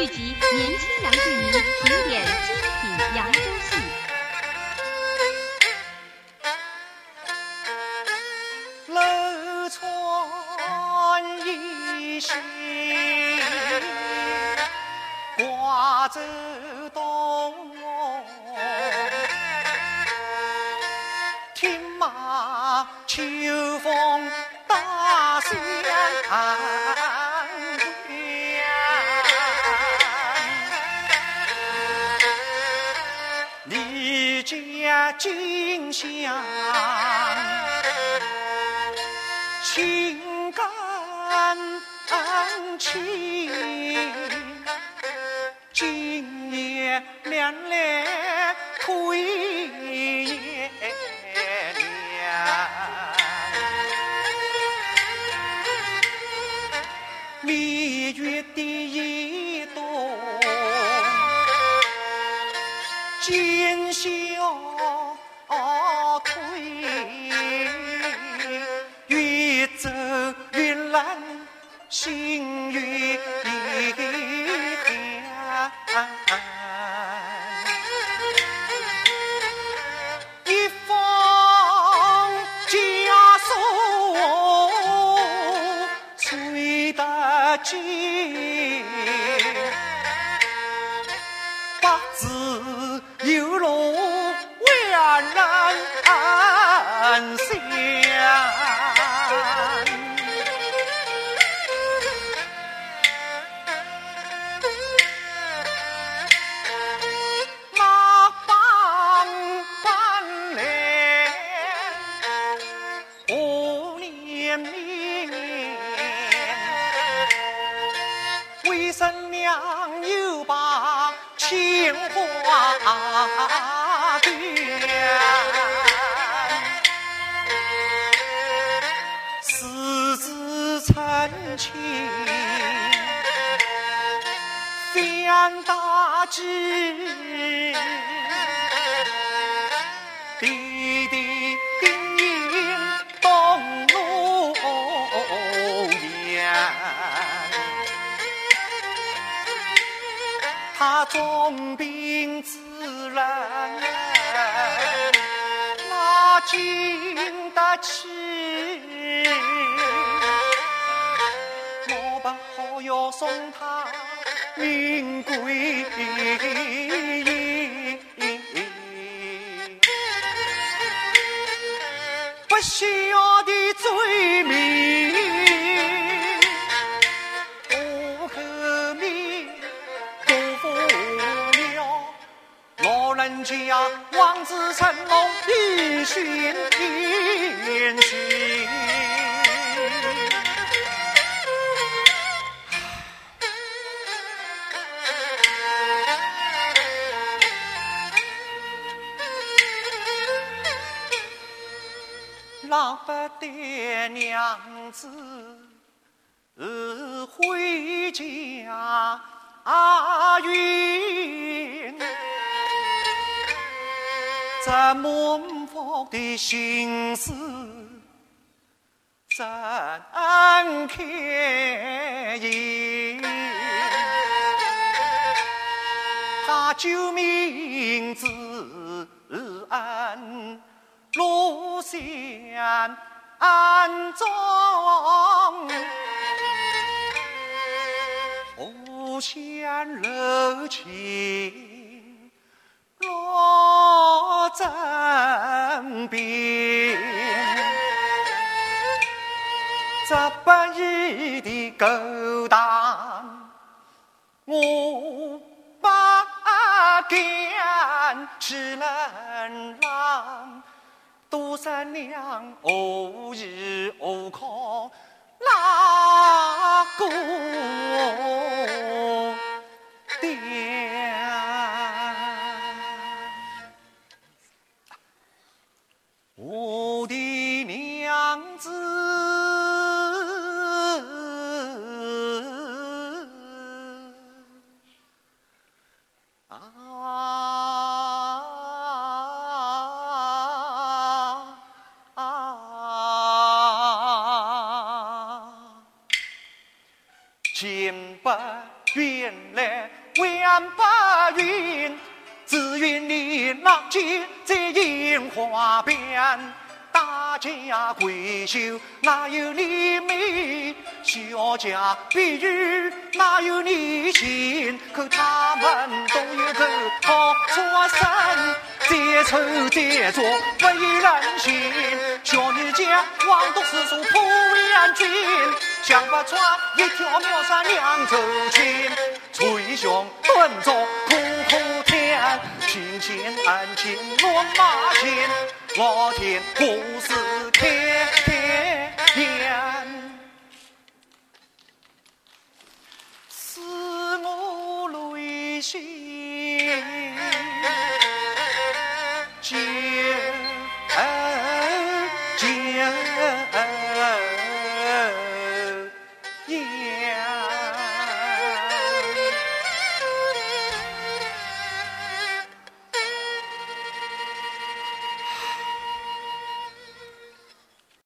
剧集《年轻洋剧迷》评点精品扬州戏。 楼船一行挂着东，天马秋风大相会，离家近乡情感情，今夜两泪推也凉，蜜月的一冬，今宵退，越走越冷，心越寒。一封家书催得急，八字有路万人想。为神娘又把情话断，私自成亲，犯大忌，弟弟定应动怒言。他重病自然哪经得起，我不好要送他命归阴，不需要的罪名人家望子成龙，一寻天心。老不得娘子回家云。这满腹的心思怎开言？他救命之恩，路线中，互相柔情。落枕边，这不义的勾当，我不敢去能让。杜三娘何日何靠哪个爹？我的娘子千百遍来万白云，只愿你浪迹在樱花边。大家闺秀哪有你美？小家碧玉哪有你情？可他们都有个好出身，再丑再作不以人心。小女家枉读诗书破元君，想不穿一条苗山两周青。捶胸顿足苦苦甜，平心安静乱马前。老天故事天天，使我泪心结。